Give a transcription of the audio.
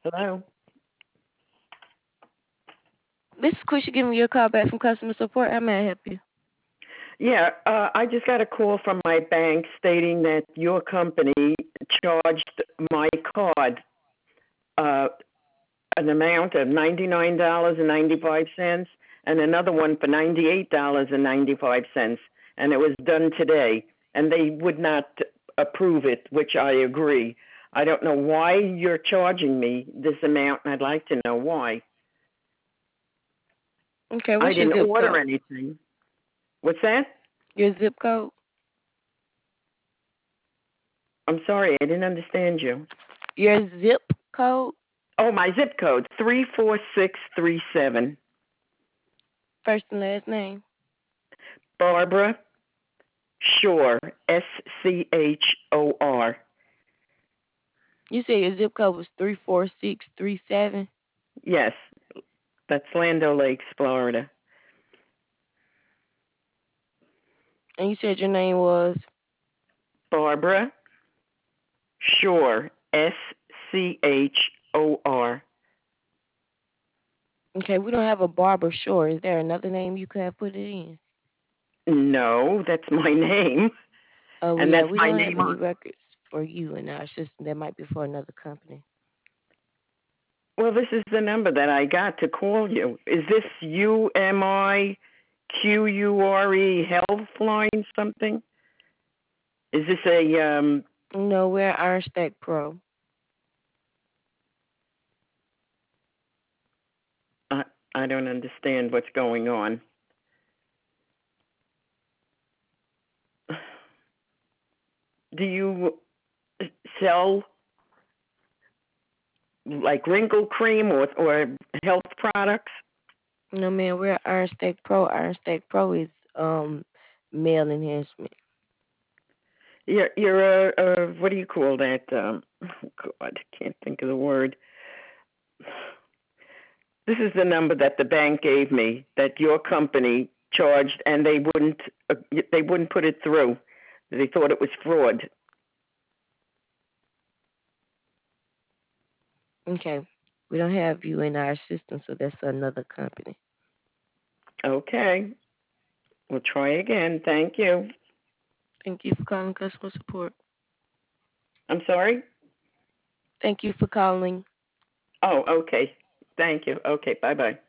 Hello? This is Quisha giving you a call back from customer support. How may I help you? Yeah, I just got a call from my bank stating that your company charged my card uh, an amount of $99.95 and another one for $98.95, and it was done today, and they would not approve it, which I agree. I don't know why you're charging me this amount, and I'd like to know why. Okay, I what's your didn't zip order code? anything. What's that? Your zip code? I'm sorry, I didn't understand you. Your zip code? Oh, my zip code 34637. First and last name. Barbara Schor, Schor. You said your zip code was 34637, Yes, that's Land Lakes, Florida. and you said your name was. Barbara Schor, Schor. Okay, we don't have a Barbara Shore. Is there another name you could have put it in? No, that's my name, Oh, and yeah, that's we my don't have name any on. records for you in our system. That might be for another company. Well, this is the number that I got to call you. Is this UMIQURE Health Line something? Is this a No, we're Iron Stack Pro. I, I don't understand what's going on. Do you sell like wrinkle cream or health products? No, man, we're Iron Stack Pro. Iron Stack Pro is male enhancement. You're a what do you call that? Oh God, I can't think of the word. This is the number that the bank gave me that your company charged, and they wouldn't put it through. They thought it was fraud. Okay. We don't have you in our system, so that's another company. Okay, we'll try again. Thank you. Thank you for calling customer support. I'm sorry. Thank you for calling. Oh, okay. Thank you. Okay, bye bye.